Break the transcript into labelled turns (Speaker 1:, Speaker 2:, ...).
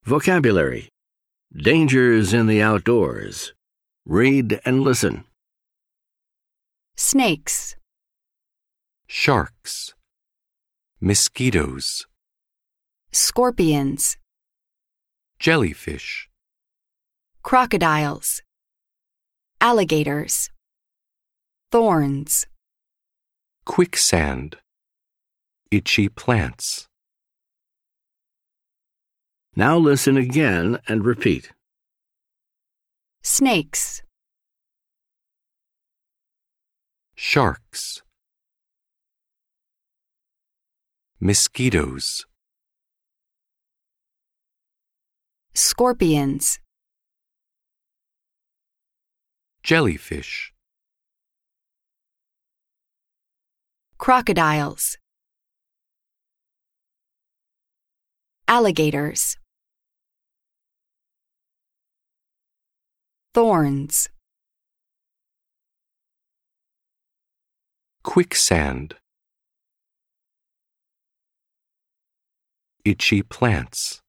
Speaker 1: Vocabulary. Dangers in the outdoors. Read and listen.
Speaker 2: Snakes,
Speaker 3: Sharks. Mosquitoes.
Speaker 2: scorpions,
Speaker 3: Jellyfish.
Speaker 2: crocodiles, alligators, thorns,
Speaker 3: Quicksand. Itchy plants.
Speaker 1: Now listen again and repeat.
Speaker 2: snakes,
Speaker 3: Sharks. Mosquitoes.
Speaker 2: scorpions,
Speaker 3: Jellyfish.
Speaker 2: crocodiles, alligators, thorns,
Speaker 3: Quicksand. Itchy plants.